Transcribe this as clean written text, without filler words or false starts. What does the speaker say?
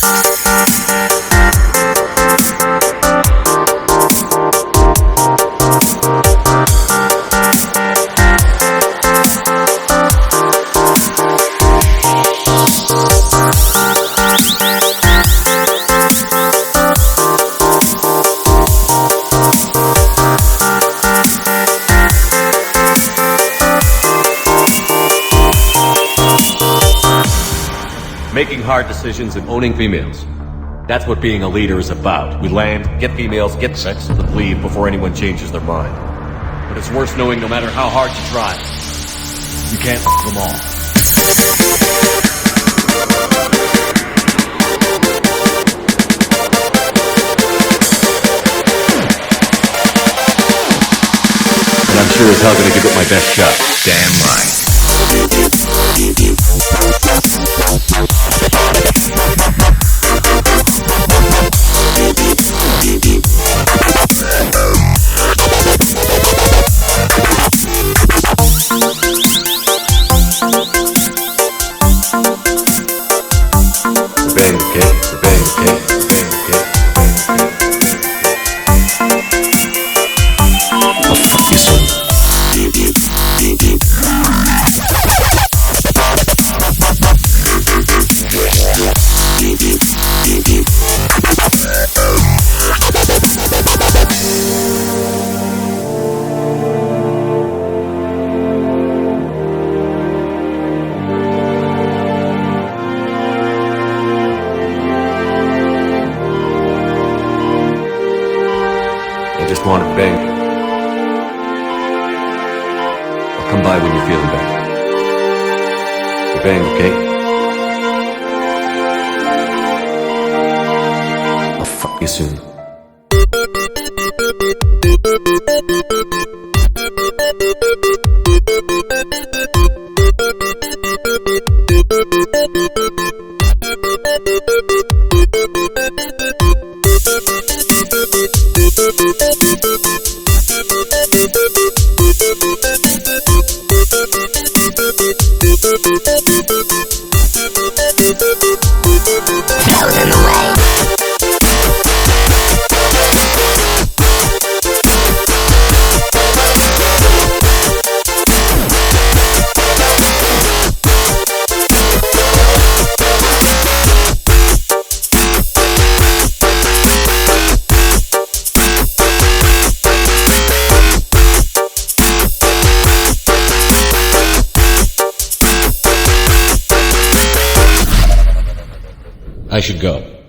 Making hard decisions and owning females. That's what being a leader is about. We land, get females, get sex, and leave before anyone changes their mind. But it's worse knowing no matter how hard you try, you can't f them all. And I'm sure as hell gonna give it my best shot. Damn right. I just want to bang. I'll come by when you're feeling better. You bang, okay? I'll fuck you soon. I should go.